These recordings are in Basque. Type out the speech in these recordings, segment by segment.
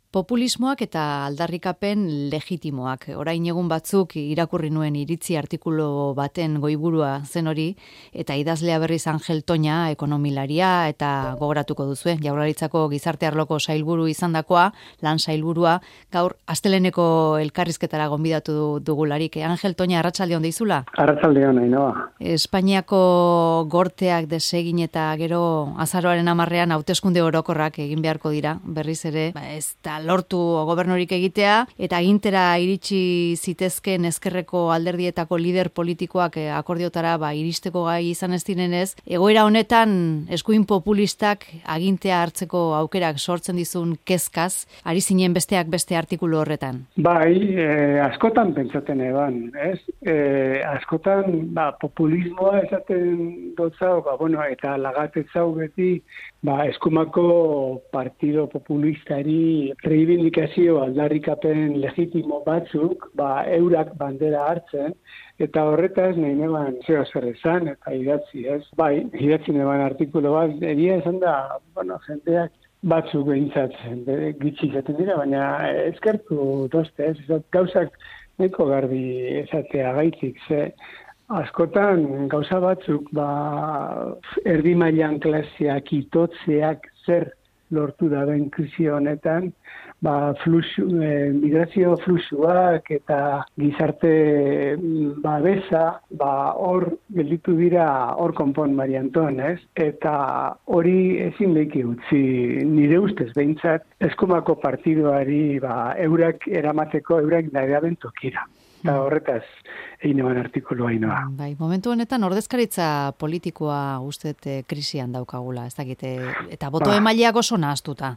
Populismoak eta aldarrikapen legitimoak. Orain egun batzuk irakurri nuen iritzi artikulu baten goiburua zen hori, eta idazlea berriz Angel Toña, ekonomilaria, eta gogoratuko duzue, Jaurlaritzako gizarte arloko sailburu izandakoa, lan sailburua, gaur asteleneko elkarrizketara gonbidatu dugularik. Angel Toña, arratsaldeon deizula? Arratsaldeon, Ainhoa. Espainiako gorteak desegin eta gero azaroaren 10ean hauteskunde orokorrak egin beharko dira, berriz ere, ez da lortu gobernurik egitea, eta agintera iritsi zitezken ezkerreko alderdietako lider politikoak akordiotara iristeko gai izan ez direnez, egoera honetan eskuin populistak agintea hartzeko aukerak sortzen dizun kezkaz, ari zinen besteak beste artikulu horretan. Bai, askotan pentsatzen eban, ez? Askotan, populismoa esaten dotzau, eta lagatetzau beti, eskumako partido populistari reivindikazio aldarrikapen legitimo batzuk, eurak bandera hartzen, eta horretaz nahi neban zeo zer esan, eta idatzi, ez? Bai, idatzi neban artikulu bat, egia esan da, jendeak batzuk behintzatzen, gitsi izaten dira, baina eskertu dozte, ez? Gauzak neko garbi esatea gaitik, ze askotan gauza batzuk erdi mailan klaseak itotzeak zer lortu da den krisi honetan, migrazio fluxuak eta gizarte babesa, hor gelditu dira hor konpon Marianton, ez? Eta hori ezin leki utzi nire ustez behintzat eskumako partiduari eurak eramateko eurak nahiaben tokira. Eta horretaz egin eban artikulu hainoa. Bai, momentu honetan ordezkaritza politikoa ustet krisian daukagula, ez dakite, eta boto emaileak oso nahaztuta.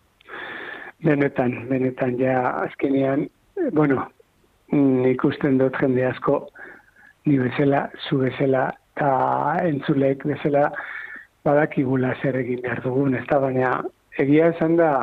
Benetan, ja azkenean, ikusten dut jende asko, ni bezala, zu bezala, eta entzulek bezala, badakigula zer egin behar dugun, ez da, baina egia esan da,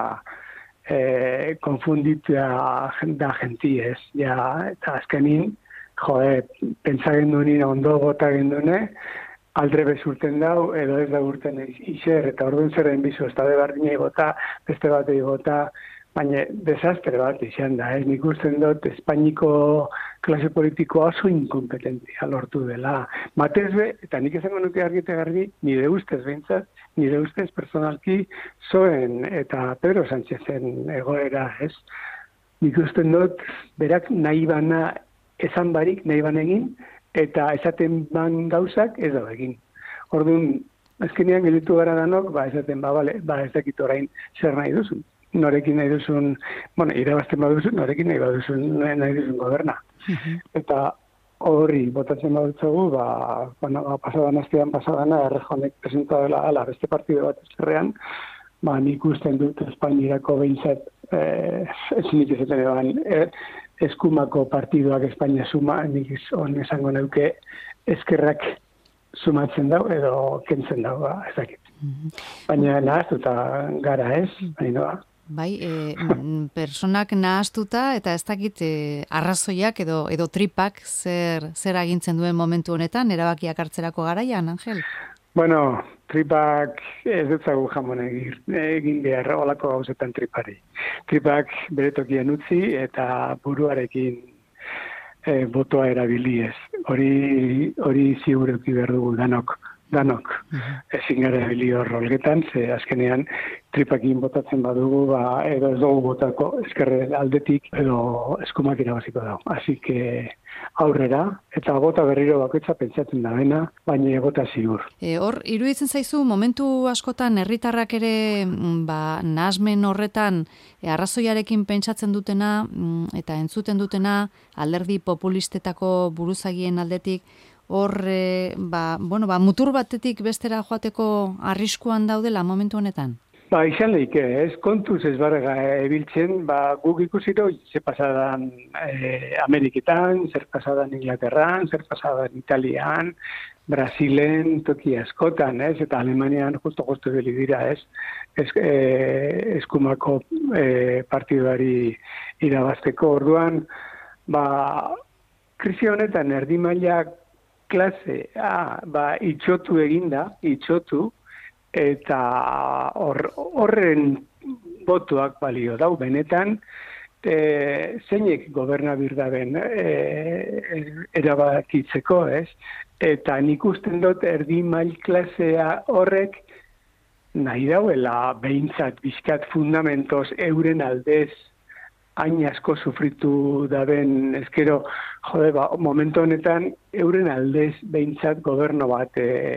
konfunditua da genti ez, eta azkenin, pentsa gendunin ondo gota gendune, aldre bezurten dau, edo ez da urten izer, eta orduan zerren bizu, ez da bardinei gota, beste batei gota, baina desastre bat izan da, ez? Nik usten dut Espainiko klase politikoa oso inkompetentzia lortu dela. Batez be, eta nik esango nuke argite garbi, nire ustez behintzat, nire ustez personalki zoen eta Pedro Sánchezen egoera, ez? Nik usten dut, berak nahi bana esan barik, nahi ban egin, eta esaten ban gauzak ez da egin. Orduan, azkenean gelditu gara danok, esaten, ez dakit orain zer nahi duzun. Norekin nahi duzun, irabazten baduzu, norekin nahi duzun goberna. Eta horri botatzen badutzagu, pasadana errejonek presenta dela beste partido bat ezkerrean, nik usten dut Espainiako behintzat, nik ezaten eban, eskumako partidoak Espainia suma, nik on esango neuke eskerrak sumatzen dau, edo kentzen dau, ez dakit. Baina nahaztuta gara ez, Ainhoa. Bai, personak nahaztuta eta ez dakit arrazoiak edo tripak zer agintzen duen momentu honetan, erabakiak hartzerako garaian, Angel? Tripak ez dutzagu jamon egin behar olako gauzetan tripari. Tripak bere tokian utzi eta buruarekin botoa erabili ez. Hori ziuruki behar dugu danok. Ezin gara erabili hor rolgetan, ze azkenean tripakin botatzen badugu, edo ez dugu botako eskerre aldetik, edo eskumak irabaziko dago. Así que aurrera, eta bota berriro bakoitza pentsatzen da bena, baina bota ziur. Hor, iruditzen zaizu, momentu askotan herritarrak ere nahasmen horretan arrazoiarekin pentsatzen dutena eta entzuten dutena alderdi populistetako buruzagien aldetik, hor, mutur batetik bestera joateko arriskuan daudela momentu honetan? Izan lehike, ez kontuz ez barrega ebiltzen, guk ikusiro zer pasadan Ameriketan, zer pasadan Inglaterran, zer pasadan Italian, Brasilen, toki askotan, ez, eta Alemanian justo beli dira, ez, eskumako partiduari irabazteko orduan, krisi honetan erdi maila klasea itxotu eginda, eta horren botoak balio dau, benetan, zeinek gobernabir daben erabakitzeko, ez? Eta nik usten dut erdi mail klasea horrek nahi dauela behintzat bizkat fundamentos euren aldez hain asko sufritu daben, ezkero, momentu honetan euren aldez behintzat goberno bat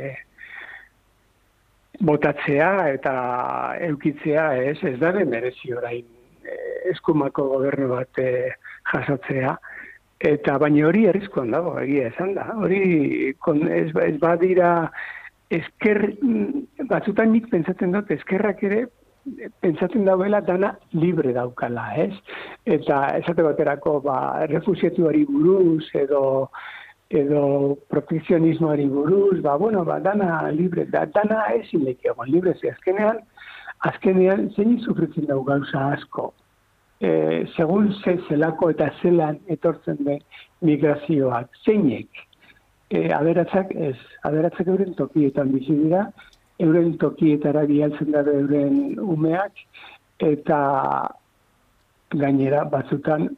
botatzea eta eukitzea, ez da merezi orain eskumako gobernu bat jasotzea, eta baina hori arriskuan dago, egia esan da. Hori ez badira batzutan nik pentsatzen dut, eskerrak ere pentsatzen dauela dana libre daukala, ez? Eta esate baterako, refusiatuari buruz edo protekzionismoari buruz, dana libre, dana ezin leki egon libre, azkenean zein sufritzen dago gauza asko. Segun zelako eta zelan etortzen den migrazioak, zeinek, aberatzak euren tokietan bizi dira, euren tokietara bialtzen da euren umeak, eta gainera batzutan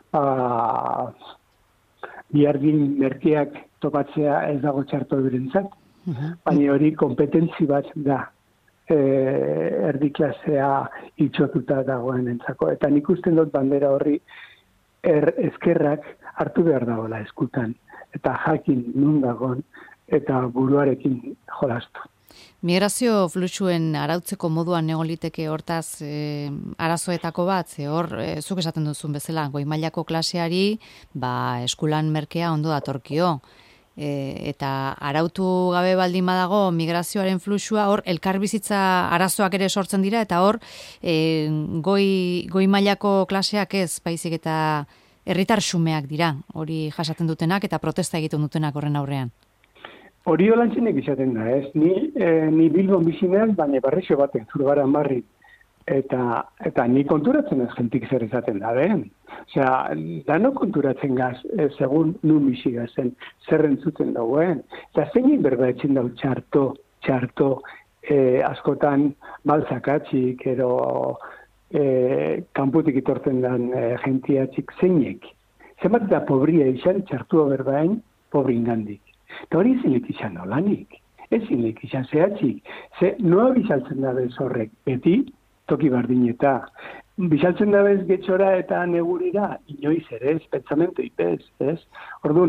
biardin merkeak topatzea ez dago txarto eurentzat, baina hori kompetentzi bat da. Erdi klasea itxotuta dagoen entzako. Eta nik usten dut bandera horri eskerrak hartu behar dagoela eskutan. Eta jakin nun dagoen eta buruarekin jolastu. Migrazio fluxuen arautzeko moduan egon liteke hortaz arazoetako bat, hor, zuk esaten duzun bezala, goi mailako klaseari, eskulan merkea ondo datorkio. Eta arautu gabe baldin badago migrazioaren fluxua, hor elkarbizitza arazoak ere sortzen dira, eta hor goi mailako klaseak ez, baizik eta herritar xumeak dira, hori jasaten dutenak eta protesta egiten dutenak horren aurrean. Hori olantzenek izaten da, ez? Ni Bilbon bizinean, baina barrixo baten, Zurbaran barri. Eta ni konturatzen ez jentik zer ezaten da, Osea, dano konturatzen gaz, segun nun bizi gazen, zer entzuten dagoen. Eta zein berba etxen dau txarto, askotan balzakatxik, edo kanputik itortzen dan jentiatxik zeinek. Zenbat eta pobria izan, txartua berbaen, pobrin gandik. Eta hori zinek izan nolanik. Ez zinek izan zehatxik. Noa bizaltzen da bez horrek, beti, toki bardin eta bizaltzen da bez getxora eta negurira, inoiz ere ez, pentsamentu ipez, ez? Orduan,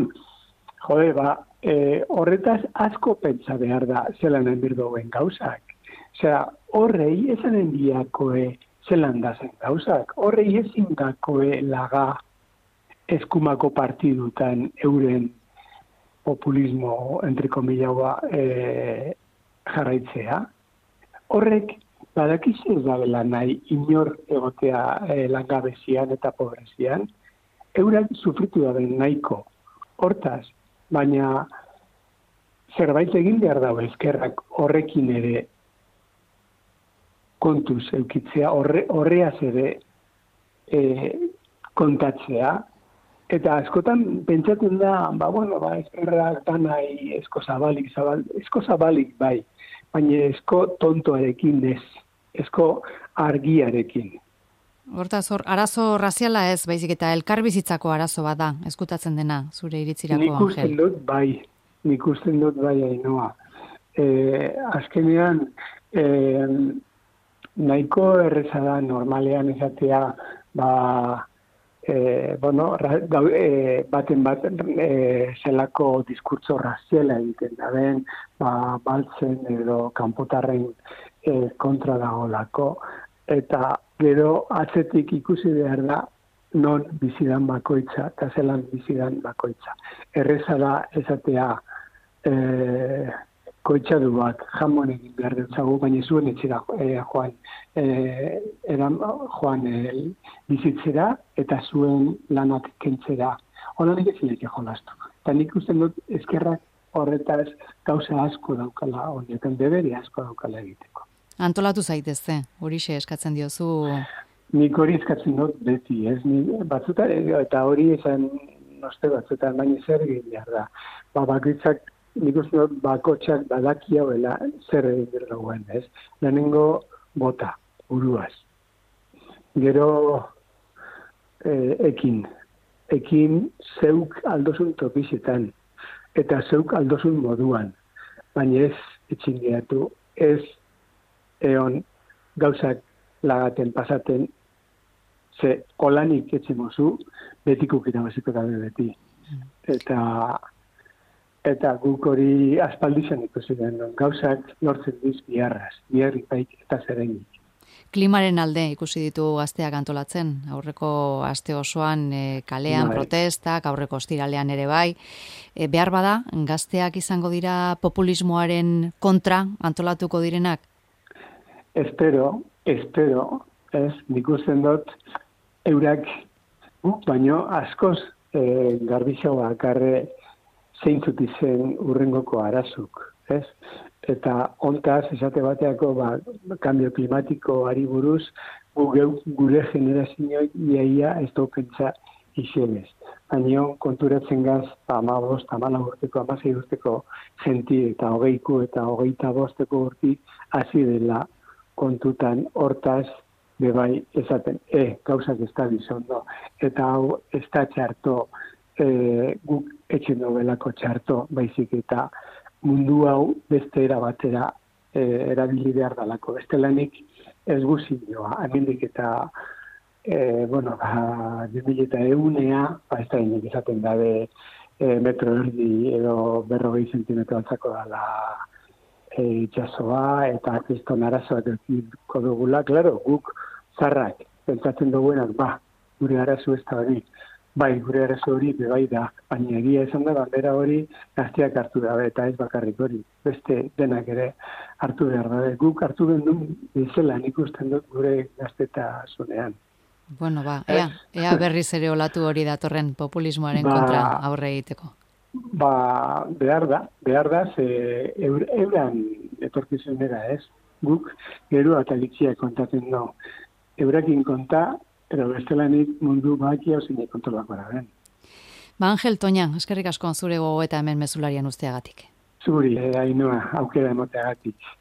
horretaz asko pentsa behar da zelan enbirdoen gauzak. Osea, horrei esanen diakoe zelan da zen gauzak. Horrei ezin dakoe laga eskumako partidutan euren populismo, entrekomilaua, jarraitzea. Horrek, badakizu ez dabela nahi inor egotea langabezian eta pobrezian, eurak sufritu daben nahiko. Hortaz, baina zerbait egin behar dago eskerrak horrekin ere kontuz eukitzea, horreaz ere kontatzea, eta askotan pentsatzen da, eskerrak danai esko zabalik bai, baina esko tontoarekin ez, esko argiarekin. Hortaz, arazo raziala ez, baizik eta elkarbizitzako arazo bada, eskutatzen dena, zure iritzirako, Angel. Nik usten dut bai, Ainoa. Azkenean, nahiko erreza da normalean esatea, baten zelako diskurtso raziala egiten da den, baltzen edo kanpotarren kontra dagoelako, eta gero atzetik ikusi behar da non bizidan bakoitza, eta zelan bizidan bakoitza. Erreza da esatea koitxadu bat, jamon egin behar dutzagu, baina zuen etxera joan bizitzera, eta zuen lanak kentzera. Hola nik ezin leke jolastu. Eta nik usten dut eskerrak horretaz gauza asko daukala, honetan deberi asko daukala egiteko. Antolatu zaitezte, horixe eskatzen diozu. Nik hori eskatzen dut beti, ez? Batzutan, eta hori esan noste batzutan, baina zer egin behar da. Bakoitzak, nik uste dut bakotxak badaki hauela zer egin behar dagoen, ez? Lehenengo bota, buruaz. Gero ekin zeuk aldozun tokizetan, eta zeuk aldozun moduan, baina ez etxingeatu, ez eon gauzak lagaten pasaten, ze olanik etxemozu, betikuk irabaziko dabe beti. Eta guk hori aspaldizan ikusi den, gauzak lortzen diz biharrik baik eta zerenik. Klimaren alde ikusi ditu gazteak antolatzen, aurreko aste osoan kalean protestak, aurreko ostiralean ere bai. Behar bada, gazteak izango dira populismoaren kontra antolatuko direnak? Espero, ez, nik usten dut, eurak baino askoz garbixagoa akarre zeintzut izen urrengoko arazuk, ez? Eta ontaz, esate bateako, kambio klimatikoari buruz, gure generazioak iaia ez daukentza izenez. Baina konturatzen gaz, 15, 14 urteko, 16 urteko jenti eta 20 eta 25 urti hasi dela kontutan hortaz bebai esaten, gauzak ez da bizondo. Eta hau ez da txarto, guk etxen nobelako txarto, baizik eta mundu hau beste era batera erabili behar dalako. Beste lanik ez guzioa, hemendik eta 2001 ez da inek izaten dabe metro erdi edo 40 zentimetro altzako dala itxasoa eta kriston arazoak erkiko dugula. Claro, guk zarrak, pentsatzen duguenak, gure arazo ez da hori. Bai, gure arazo hori bebai da, baina egia esan da, bandera hori gazteak hartu dabe, eta ez bakarrik hori. Beste denak ere hartu behar dabe. Guk hartu den bezala nik usten dut gure gaztetasunean. Bueno, ea berriz ere olatu hori datorren populismoaren kontra aurre egiteko. Behar da, ze euran etorkizunera ez. Guk gerua eta litziak kontatzen no. Eurakin konta, pero bestelanik mundu baki hau zinek kontrolako araben. Angel Toña, eskerrik asko zure gogo eta hemen mezularian usteagatik. Zuri, Ainhoa, aukera emoteagatik.